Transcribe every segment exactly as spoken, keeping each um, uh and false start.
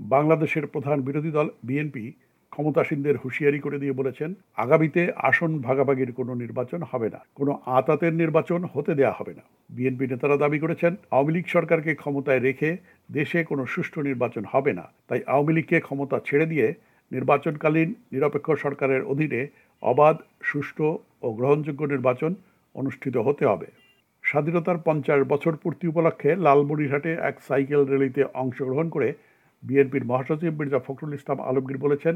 বাংলাদেশের প্রধান বিরোধী দল বিএনপি ক্ষমতাসীনদের হুঁশিয়ারি করে দিয়ে বলেছেন, আগামীতে আসন ভাগাভাগির কোনো নির্বাচন হবে না, কোনো আঁতাতের নির্বাচন হতে দেয়া হবে না। বিএনপি নেতারা দাবি করেছেন, আওয়ামী লীগ সরকারকে ক্ষমতায় রেখে দেশে কোনো সুষ্ঠু নির্বাচন হবে না, তাই আওয়ামী লীগকে ক্ষমতা ছেড়ে দিয়ে নির্বাচনকালীন নিরপেক্ষ সরকারের অধীনে অবাধ, সুষ্ঠু ও গ্রহণযোগ্য নির্বাচন অনুষ্ঠিত হতে হবে। স্বাধীনতার পঞ্চাশ বছর পূর্তি উপলক্ষে লালমনিরহাটে এক সাইকেল র্যালিতে অংশগ্রহণ করে বিএনপির মহাসচিব মির্জা ফখরুল ইসলাম আলমগীর বলেছেন,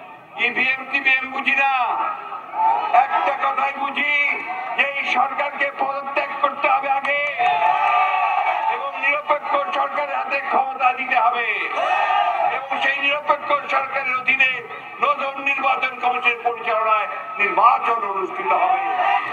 একটা কথাই বুঝি যে এই সরকারকে পদত্যাগ করতে হবে আগে এবং নিরপেক্ষ সরকারের হাতে ক্ষমতা দিতে হবে এবং সেই নিরপেক্ষ সরকারের অধীনে নতুন নির্বাচন কমিশন পরিচালনায় নির্বাচন অনুষ্ঠিত হবে।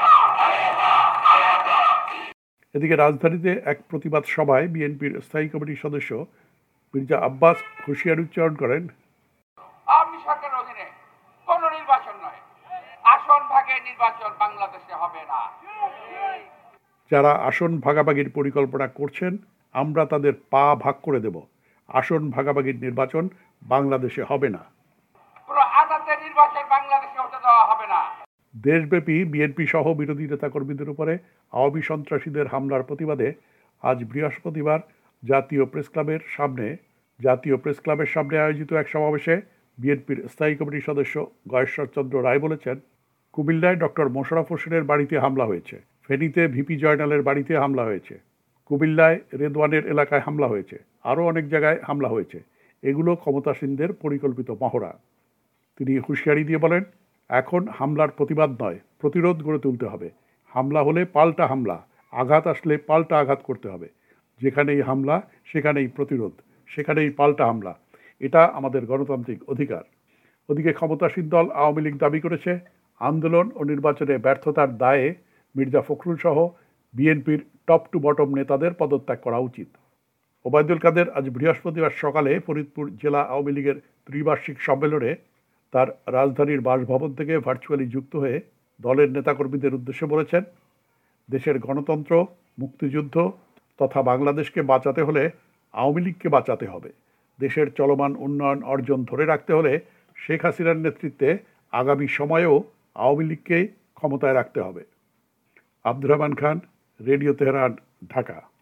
এদিকে রাজধানীতে এক প্রতিবাদ সভায় বিএনপির স্থায়ী কমিটির সদস্য মির্জা আব্বাস হুঁশিয়ারি উচ্চারণ করেন, আওয়ামী সরকারের অধীনে কোন নির্বাচন নয়, আসন ভাগে নির্বাচন বাংলাদেশে হবে না। যারা আসন ভাগাভাগির পরিকল্পনা করছেন, আমরা তাদের পা ভাগ করে দেব। আসন ভাগাভাগির নির্বাচন বাংলাদেশে হবে না, পুরো আদালতের নির্বাচন বাংলাদেশে হতে দেওয়া হবে না। দেশব্যাপী বিএনপি সহ বিরোধী নেতাকর্মীদের উপরে আওয়ামী সন্ত্রাসীদের হামলার প্রতিবাদে আজ বৃহস্পতিবার জাতীয় প্রেসক্লাবের সামনে জাতীয় প্রেসক্লাবের সামনে আয়োজিত এক সমাবেশে বিএনপির স্থায়ী কমিটির সদস্য গয়েশ্বরচন্দ্র রায় বলেছেন, কুমিল্লায় ডক্টর মোশাররফ হোসেনের বাড়িতে হামলা হয়েছে, ফেনীতে ভিপি জয়নালের বাড়িতে হামলা হয়েছে, কুমিল্লায় রেদওয়ানের এলাকায় হামলা হয়েছে, আরও অনেক জায়গায় হামলা হয়েছে। এগুলো ক্ষমতাসীনদের পরিকল্পিত মহড়া। তিনি হুঁশিয়ারি দিয়ে বলেন, এখন হামলার প্রতিবাদ নয়, প্রতিরোধ গড়ে তুলতে হবে। হামলা হলে পাল্টা হামলা, আঘাত আসলে পাল্টা আঘাত করতে হবে। যেখানেই হামলা সেখানেই প্রতিরোধ, সেখানেই পাল্টা হামলা। এটা আমাদের গণতান্ত্রিক অধিকার। ওদিকে ক্ষমতাসীন দল আওয়ামী লীগ দাবি করেছে, আন্দোলন ও নির্বাচনে ব্যর্থতার দায়ে মির্জা ফখরুল সহ বিএনপির টপ টু বটম নেতাদের পদত্যাগ করা উচিত। ওবায়দুল কাদের আজ বৃহস্পতিবার সকালে ফরিদপুর জেলা আওয়ামী লীগের ত্রিবার্ষিক সম্মেলনে তার রাজধানীর বাসভবন থেকে ভার্চুয়ালি যুক্ত হয়ে দলের নেতাকর্মীদের উদ্দেশ্যে বলেছেন, দেশের গণতন্ত্র, মুক্তিযুদ্ধ তথা বাংলাদেশকে বাঁচাতে হলে আওয়ামী লীগকে বাঁচাতে হবে। দেশের চলমান উন্নয়ন অর্জন ধরে রাখতে হলে শেখ হাসিনার নেতৃত্বে আগামী সময়েও আওয়ামী লীগকেই ক্ষমতায় রাখতে হবে। Abdur Rahman Khan, radio Tehran, Dhaka.